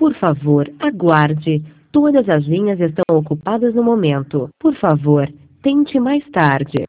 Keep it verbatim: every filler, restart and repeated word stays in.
Por favor, aguarde. Todas as linhas estão ocupadas no momento. Por favor, tente mais tarde.